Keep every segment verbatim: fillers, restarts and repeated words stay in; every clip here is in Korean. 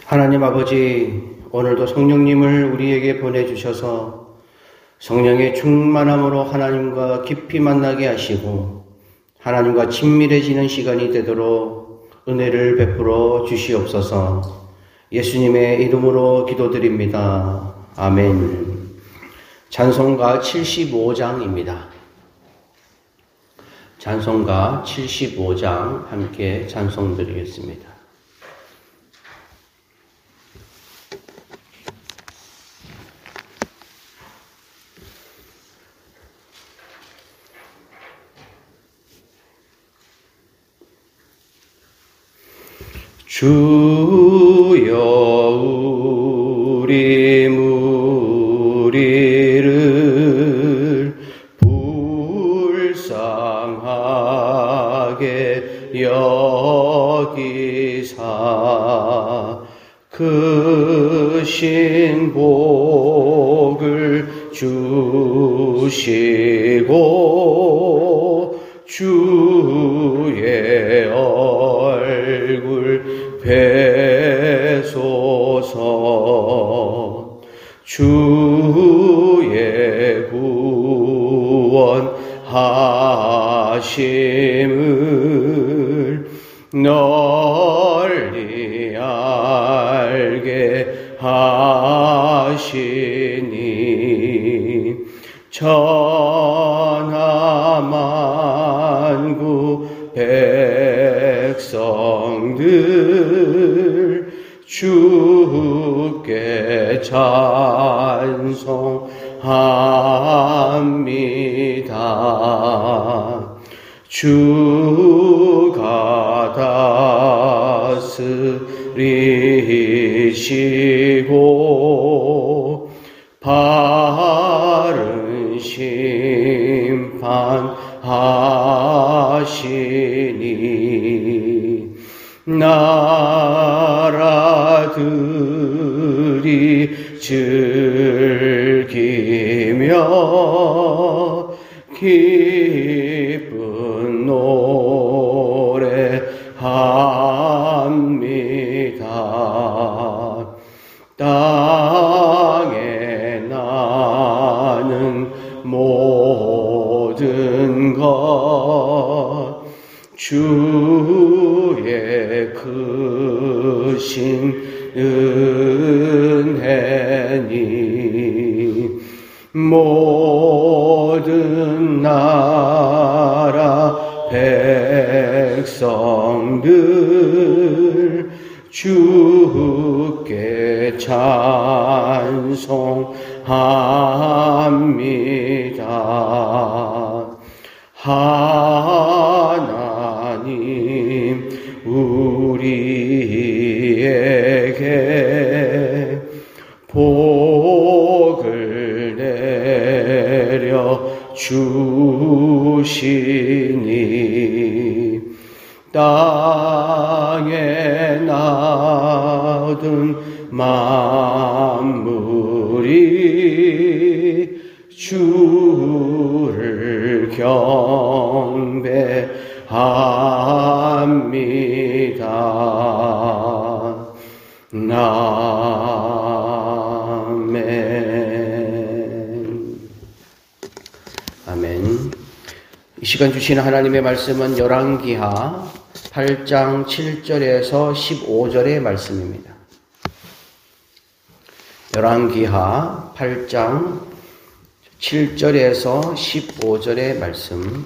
하나님 아버지, 오늘도 성령님을 우리에게 보내주셔서 성령의 충만함으로 하나님과 깊이 만나게 하시고 하나님과 친밀해지는 시간이 되도록 은혜를 베풀어 주시옵소서. 예수님의 이름으로 기도드립니다. 아멘. 찬송가 칠십오 장입니다. 찬송가 칠십오 장 함께 찬송 드리겠습니다. 주여 우리 무리를 불쌍하게 여기사 크신 복을 주시고 주의 얼굴 배소서. 주의 구원하심을 널리 알게 하시니 천하만국 백성들 주께 찬송합니다. 주가 다스리시고 바른 심판하시니 나라들이 즐기며 기쁜 노래합니다. 땅에 나는 모든 것 주의 크신 은혜니 모든 나라 백성들 주께 찬송합니다. 하나님 우리에게 복을 내려 주시니 땅에 나든 만물이 주를 경배합니다. 아멘. 아멘. 이 시간 주시는 하나님의 말씀은 열왕기하 팔 장 칠 절에서 십오 절의 말씀입니다. 열왕기하 팔 장 칠 절에서 십오 절의 말씀,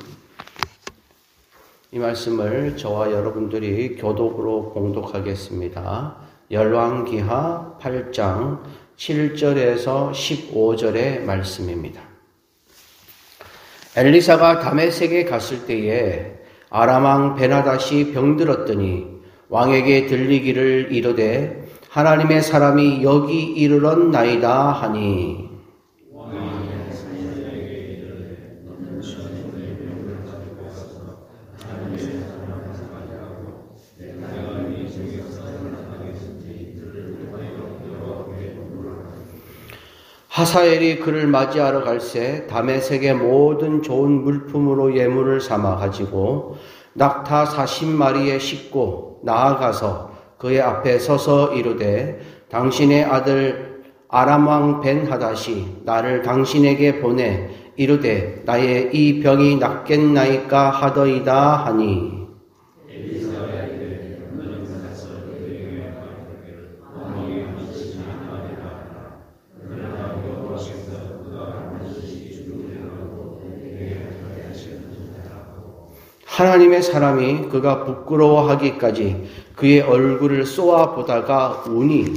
이 말씀을 저와 여러분들이 교독으로 봉독하겠습니다. 열왕기하 팔 장 칠 절에서 십오 절의 말씀입니다. 엘리사가 다메섹에 갔을 때에 아람왕 베나닷이 병들었더니 왕에게 들리기를 이르되 하나님의 사람이 여기 이르렀나이다 하니 하사엘이 그를 맞이하러 갈새 다메섹의 모든 좋은 물품으로 예물을 삼아 가지고 낙타 사십 마리에 싣고 나아가서 그의 앞에 서서 이르되 당신의 아들 아람 왕 벤하닷이 나를 당신에게 보내 이르되 나의 이 병이 낫겠나이까 하더이다 하니 하나님의 사람이 그가 부끄러워하기까지 그의 얼굴을 쏘아 보다가 우니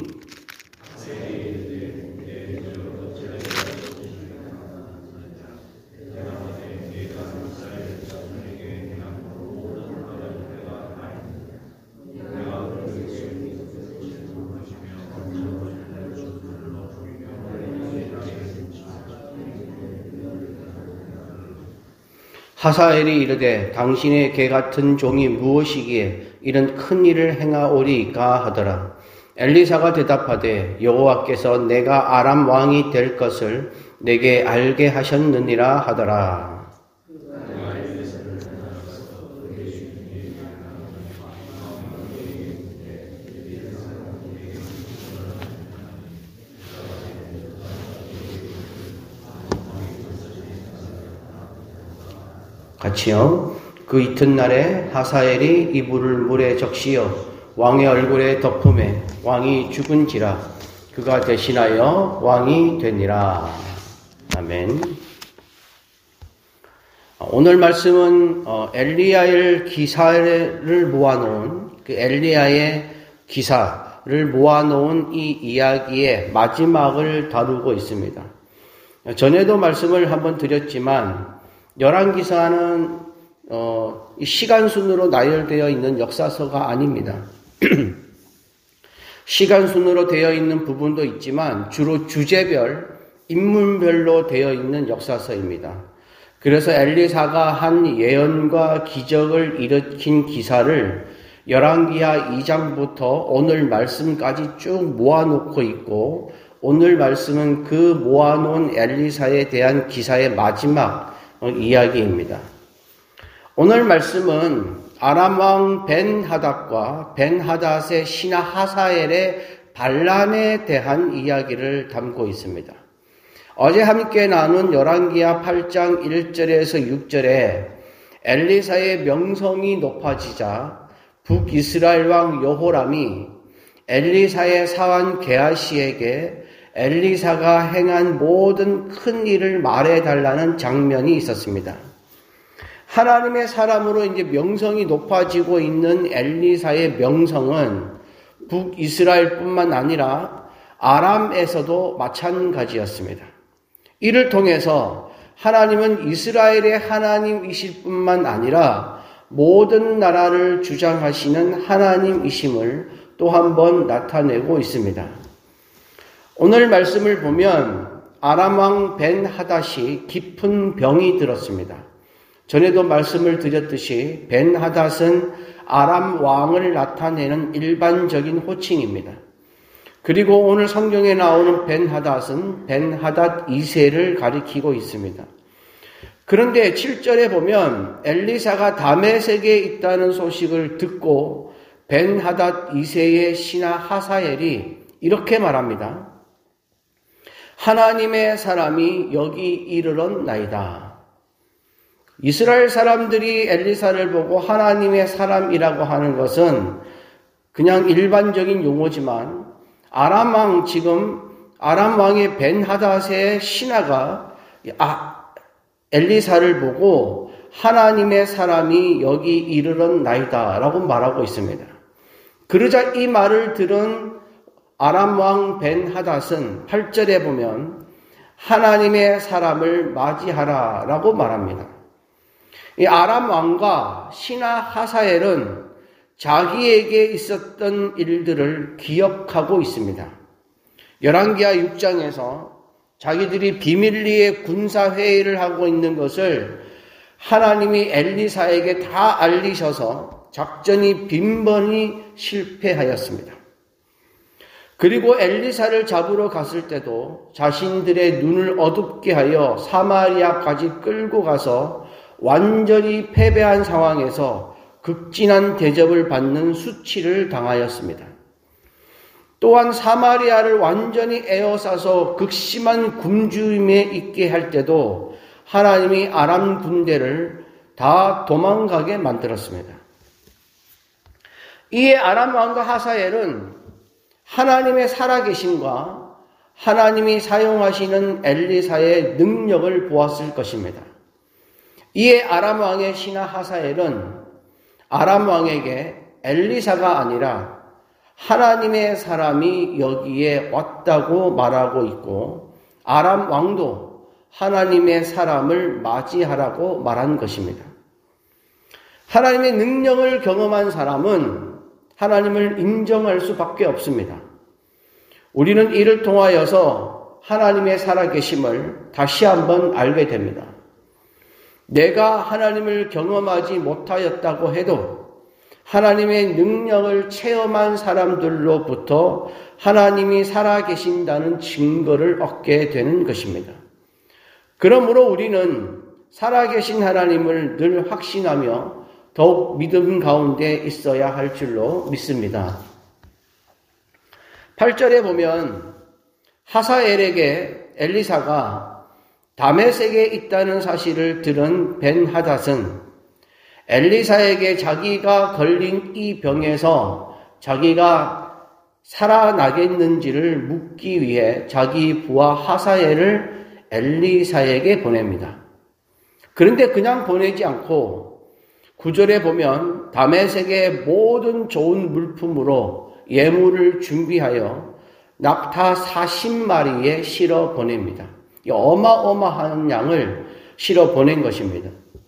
하사엘이 이르되 당신의 개 같은 종이 무엇이기에 이런 큰 일을 행하오리까 하더라. 엘리사가 대답하되 여호와께서 내가 아람 왕이 될 것을 내게 알게 하셨느니라 하더라. 같이요. 그 이튿날에 하사엘이 이불을 물에 적시어 왕의 얼굴에 덮음에 왕이 죽은지라 그가 대신하여 왕이 되니라. 아멘. 오늘 말씀은 엘리야의 기사를 모아놓은 그 엘리야의 기사를 모아놓은 이 이야기의 마지막을 다루고 있습니다. 전에도 말씀을 한번 드렸지만 열왕기사는 어, 시간 순으로 나열되어 있는 역사서가 아닙니다. 시간 순으로 되어 있는 부분도 있지만 주로 주제별, 인물별로 되어 있는 역사서입니다. 그래서 엘리사가 한 예언과 기적을 일으킨 기사를 열왕기하 이 장부터 오늘 말씀까지 쭉 모아놓고 있고 오늘 말씀은 그 모아놓은 엘리사에 대한 기사의 마지막 이야기입니다. 오늘 말씀은 아람 왕 벤하닷과 벤하닷의 신하 하사엘의 반란에 대한 이야기를 담고 있습니다. 어제 함께 나눈 열왕기하 팔 장 일 절에서 육 절에 엘리사의 명성이 높아지자 북이스라엘 왕 여호람이 엘리사의 사환 게하시에게 엘리사가 행한 모든 큰 일을 말해달라는 장면이 있었습니다. 하나님의 사람으로 이제 명성이 높아지고 있는 엘리사의 명성은 북이스라엘뿐만 아니라 아람에서도 마찬가지였습니다. 이를 통해서 하나님은 이스라엘의 하나님이실 뿐만 아니라 모든 나라를 주장하시는 하나님이심을 또 한 번 나타내고 있습니다. 오늘 말씀을 보면 아람 왕 벤하닷이 깊은 병이 들었습니다. 전에도 말씀을 드렸듯이 벤하닷은 아람 왕을 나타내는 일반적인 호칭입니다. 그리고 오늘 성경에 나오는 벤하닷은 벤하닷 이 세를 가리키고 있습니다. 그런데 칠 절에 보면 엘리사가 다메섹에 있다는 소식을 듣고 벤하닷 이 세의 신하 하사엘이 이렇게 말합니다. 하나님의 사람이 여기 이르렀나이다. 이스라엘 사람들이 엘리사를 보고 하나님의 사람이라고 하는 것은 그냥 일반적인 용어지만 아람 왕 지금 아람 왕의 벤하닷의 신하가 아, 엘리사를 보고 하나님의 사람이 여기 이르렀나이다 라고 말하고 있습니다. 그러자 이 말을 들은 아람 왕 벤하닷은 팔 절에 보면 하나님의 사람을 맞이하라 라고 말합니다. 이 아람 왕과 신하 하사엘은 자기에게 있었던 일들을 기억하고 있습니다. 열왕기하 육 장에서 자기들이 비밀리에 군사회의를 하고 있는 것을 하나님이 엘리사에게 다 알리셔서 작전이 빈번히 실패하였습니다. 그리고 엘리사를 잡으러 갔을 때도 자신들의 눈을 어둡게 하여 사마리아까지 끌고 가서 완전히 패배한 상황에서 극진한 대접을 받는 수치를 당하였습니다. 또한 사마리아를 완전히 에워싸서 극심한 굶주림에 있게 할 때도 하나님이 아람 군대를 다 도망가게 만들었습니다. 이에 아람 왕과 하사엘은 하나님의 살아계심과 하나님이 사용하시는 엘리사의 능력을 보았을 것입니다. 이에 아람 왕의 신하 하사엘은 아람 왕에게 엘리사가 아니라 하나님의 사람이 여기에 왔다고 말하고 있고 아람 왕도 하나님의 사람을 맞이하라고 말한 것입니다. 하나님의 능력을 경험한 사람은 하나님을 인정할 수밖에 없습니다. 우리는 이를 통하여서 하나님의 살아계심을 다시 한번 알게 됩니다. 내가 하나님을 경험하지 못하였다고 해도 하나님의 능력을 체험한 사람들로부터 하나님이 살아계신다는 증거를 얻게 되는 것입니다. 그러므로 우리는 살아계신 하나님을 늘 확신하며 더욱 믿음 가운데 있어야 할 줄로 믿습니다. 팔 절에 보면 하사엘에게 엘리사가 다메섹에 있다는 사실을 들은 벤하닷은 엘리사에게 자기가 걸린 이 병에서 자기가 살아나겠는지를 묻기 위해 자기 부하 하사엘을 엘리사에게 보냅니다. 그런데 그냥 보내지 않고 구 절에 보면 다메섹의 모든 좋은 물품으로 예물을 준비하여 낙타 사십 마리에 실어 보냅니다. 어마어마한 양을 실어 보낸 것입니다.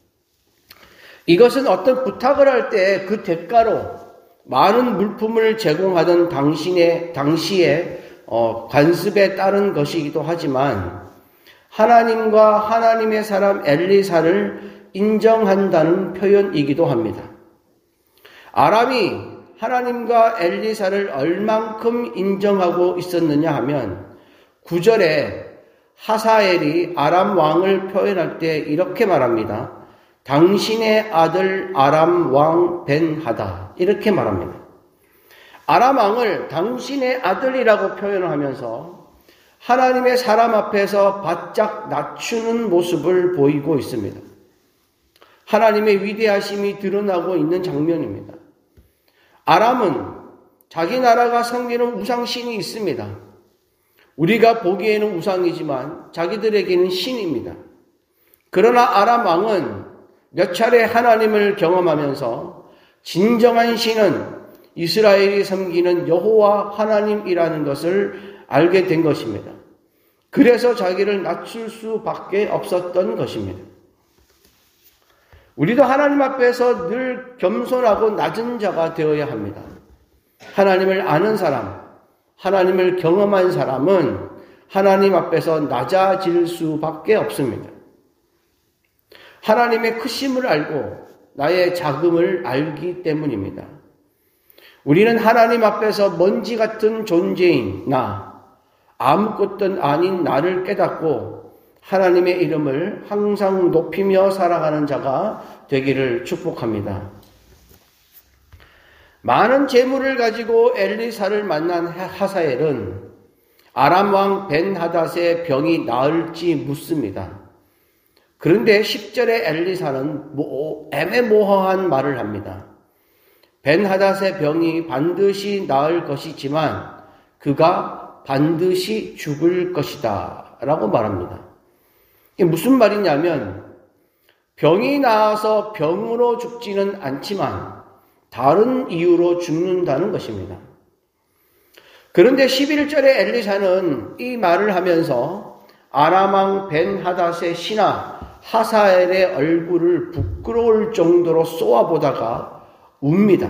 이것은 어떤 부탁을 할 때 그 대가로 많은 물품을 제공하던 당신의, 당시의 어, 관습에 따른 것이기도 하지만 하나님과 하나님의 사람 엘리사를 인정한다는 표현이기도 합니다. 아람이 하나님과 엘리사를 얼만큼 인정하고 있었느냐 하면 구 절에 하사엘이 아람 왕을 표현할 때 이렇게 말합니다. 당신의 아들 아람 왕 벤하다 이렇게 말합니다. 아람 왕을 당신의 아들이라고 표현하면서 하나님의 사람 앞에서 바짝 낮추는 모습을 보이고 있습니다. 하나님의 위대하심이 드러나고 있는 장면입니다. 아람은 자기 나라가 섬기는 우상신이 있습니다. 우리가 보기에는 우상이지만 자기들에게는 신입니다. 그러나 아람 왕은 몇 차례 하나님을 경험하면서 진정한 신은 이스라엘이 섬기는 여호와 하나님이라는 것을 알게 된 것입니다. 그래서 자기를 낮출 수밖에 없었던 것입니다. 우리도 하나님 앞에서 늘 겸손하고 낮은 자가 되어야 합니다. 하나님을 아는 사람, 하나님을 경험한 사람은 하나님 앞에서 낮아질 수밖에 없습니다. 하나님의 크심을 알고 나의 작음을 알기 때문입니다. 우리는 하나님 앞에서 먼지 같은 존재인 나, 아무것도 아닌 나를 깨닫고 하나님의 이름을 항상 높이며 살아가는 자가 되기를 축복합니다. 많은 재물을 가지고 엘리사를 만난 하사엘은 아람 왕 벤하닷의 병이 나을지 묻습니다. 그런데 십 절에 엘리사는 애매모호한 말을 합니다. 벤하닷의 병이 반드시 나을 것이지만 그가 반드시 죽을 것이다 라고 말합니다. 이게 무슨 말이냐면 병이 나아서 병으로 죽지는 않지만 다른 이유로 죽는다는 것입니다. 그런데 십일 절에 엘리사는 이 말을 하면서 아람 왕 벤하닷의 신하 하사엘의 얼굴을 부끄러울 정도로 쏘아보다가 웁니다.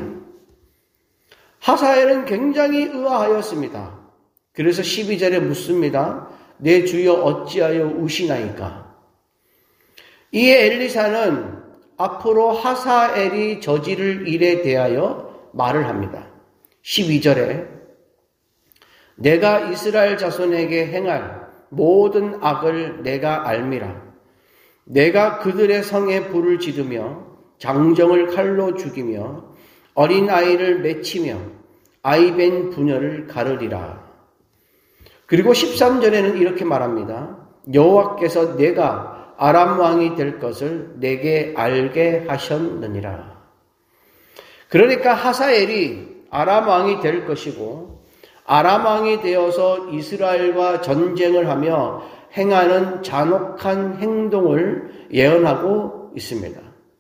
하사엘은 굉장히 의아하였습니다. 그래서 십이 절에 묻습니다. 내 주여 어찌하여 우시나이까? 이에 엘리사는 앞으로 하사엘이 저지를 일에 대하여 말을 합니다. 십이 절에 내가 이스라엘 자손에게 행할 모든 악을 내가 알미라. 내가 그들의 성에 불을 지르며 장정을 칼로 죽이며 어린아이를 맺히며 아이벤 부녀를 가르리라. 그리고 십삼 절에는 이렇게 말합니다. 여호와께서 내가 아람 왕이 될 것을 내게 알게 하셨느니라. 그러니까 하사엘이 아람 왕이 될 것이고 아람 왕이 되어서 이스라엘과 전쟁을 하며 행하는 잔혹한 행동을 예언하고 있습니다.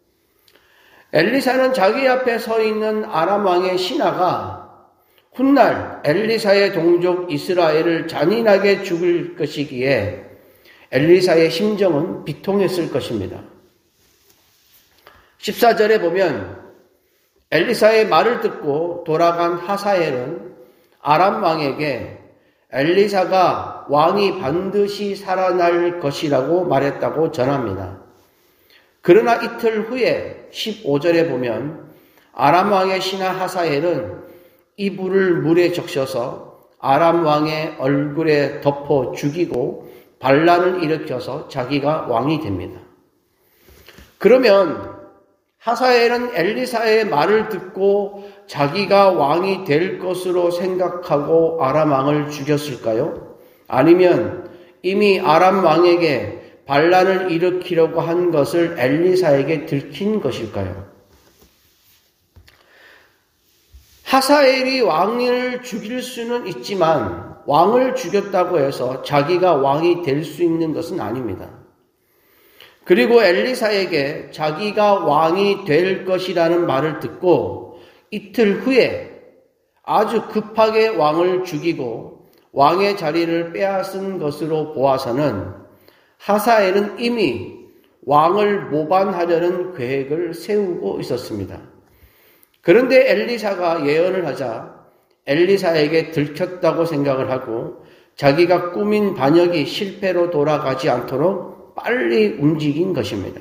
엘리사는 자기 앞에 서 있는 아람 왕의 신하가 훗날 엘리사의 동족 이스라엘을 잔인하게 죽일 것이기에 엘리사의 심정은 비통했을 것입니다. 십사 절에 보면 엘리사의 말을 듣고 돌아간 하사엘은 아람 왕에게 엘리사가 왕이 반드시 살아날 것이라고 말했다고 전합니다. 그러나 이틀 후에 십오 절에 보면 아람 왕의 신하 하사엘은 이불을 물에 적셔서 아람 왕의 얼굴에 덮어 죽이고 반란을 일으켜서 자기가 왕이 됩니다. 그러면 하사엘은 엘리사의 말을 듣고 자기가 왕이 될 것으로 생각하고 아람 왕을 죽였을까요? 아니면 이미 아람 왕에게 반란을 일으키려고 한 것을 엘리사에게 들킨 것일까요? 하사엘이 왕을 죽일 수는 있지만 왕을 죽였다고 해서 자기가 왕이 될 수 있는 것은 아닙니다. 그리고 엘리사에게 자기가 왕이 될 것이라는 말을 듣고 이틀 후에 아주 급하게 왕을 죽이고 왕의 자리를 빼앗은 것으로 보아서는 하사엘은 이미 왕을 모반하려는 계획을 세우고 있었습니다. 그런데 엘리사가 예언을 하자 엘리사에게 들켰다고 생각을 하고 자기가 꾸민 반역이 실패로 돌아가지 않도록 빨리 움직인 것입니다.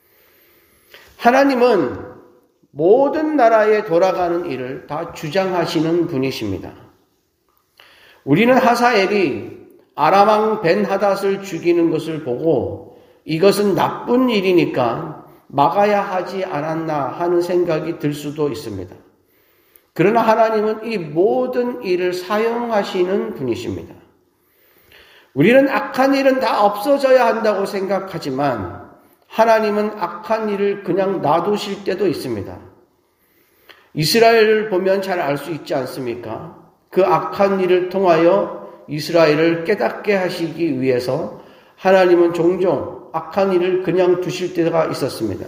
하나님은 모든 나라에 돌아가는 일을 다 주장하시는 분이십니다. 우리는 하사엘이 아람 왕 벤하닷을 죽이는 것을 보고 이것은 나쁜 일이니까 막아야 하지 않았나 하는 생각이 들 수도 있습니다. 그러나 하나님은 이 모든 일을 사용하시는 분이십니다. 우리는 악한 일은 다 없어져야 한다고 생각하지만 하나님은 악한 일을 그냥 놔두실 때도 있습니다. 이스라엘을 보면 잘 알 수 있지 않습니까? 그 악한 일을 통하여 이스라엘을 깨닫게 하시기 위해서 하나님은 종종 악한 일을 그냥 두실 때가 있었습니다.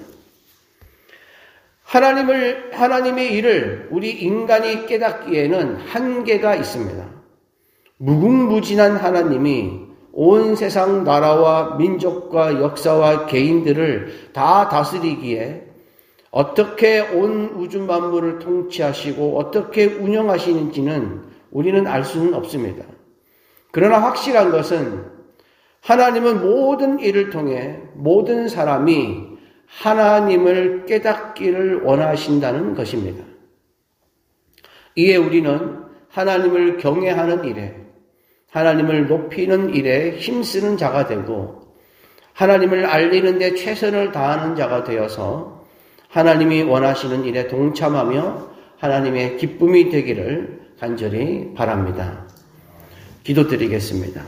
하나님을, 하나님의 일을 우리 인간이 깨닫기에는 한계가 있습니다. 무궁무진한 하나님이 온 세상 나라와 민족과 역사와 개인들을 다 다스리기에 어떻게 온 우주 만물을 통치하시고 어떻게 운영하시는지는 우리는 알 수는 없습니다. 그러나 확실한 것은 하나님은 모든 일을 통해 모든 사람이 하나님을 깨닫기를 원하신다는 것입니다. 이에 우리는 하나님을 경외하는 일에, 하나님을 높이는 일에 힘쓰는 자가 되고 하나님을 알리는 데 최선을 다하는 자가 되어서 하나님이 원하시는 일에 동참하며 하나님의 기쁨이 되기를 간절히 바랍니다. 기도드리겠습니다.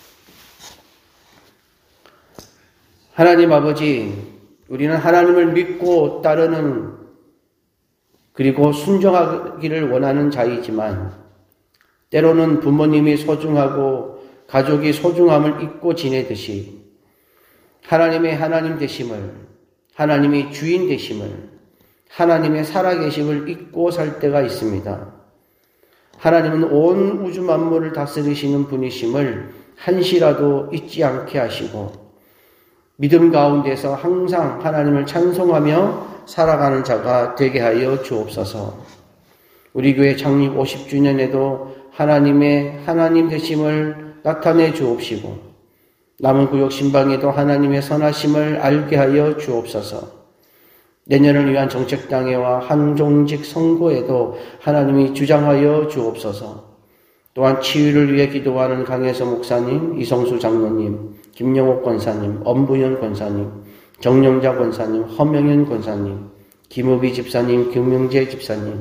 하나님 아버지, 우리는 하나님을 믿고 따르는 그리고 순종하기를 원하는 자이지만 때로는 부모님이 소중하고 가족이 소중함을 잊고 지내듯이 하나님의 하나님 되심을, 하나님의 주인 되심을, 하나님의 살아계심을 잊고 살 때가 있습니다. 하나님은 온 우주 만물을 다스리시는 분이심을 한시라도 잊지 않게 하시고 믿음 가운데서 항상 하나님을 찬송하며 살아가는 자가 되게 하여 주옵소서. 우리 교회 창립 오십 주년에도 하나님의 하나님 되심을 나타내 주옵시고 남은 구역 신방에도 하나님의 선하심을 알게 하여 주옵소서. 내년을 위한 정책당회와 한종직 선거에도 하나님이 주장하여 주옵소서. 또한 치유를 위해 기도하는 강혜서 목사님, 이성수 장로님, 김영옥 권사님, 엄부현 권사님, 정영자 권사님, 허명현 권사님, 김우비 집사님, 김명재 집사님,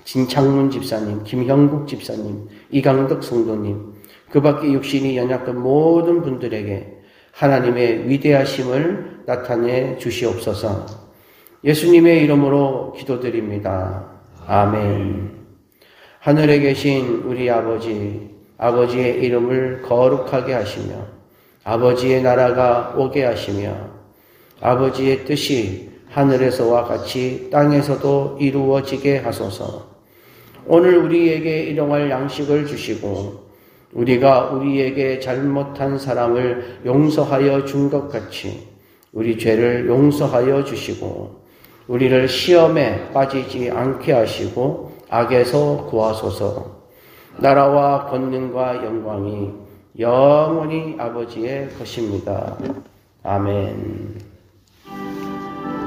진창문 집사님, 김형국 집사님, 이강덕 성도님, 그 밖에 육신이 연약한 모든 분들에게 하나님의 위대하심을 나타내 주시옵소서. 예수님의 이름으로 기도드립니다. 아멘. 하늘에 계신 우리 아버지, 아버지의 이름을 거룩하게 하시며 아버지의 나라가 오게 하시며 아버지의 뜻이 하늘에서와 같이 땅에서도 이루어지게 하소서. 오늘 우리에게 일용할 양식을 주시고 우리가 우리에게 잘못한 사람을 용서하여 준 것 같이 우리 죄를 용서하여 주시고 우리를 시험에 빠지지 않게 하시고 악에서 구하소서. 나라와 권능과 영광이 영원히 아버지의 것입니다. 아멘.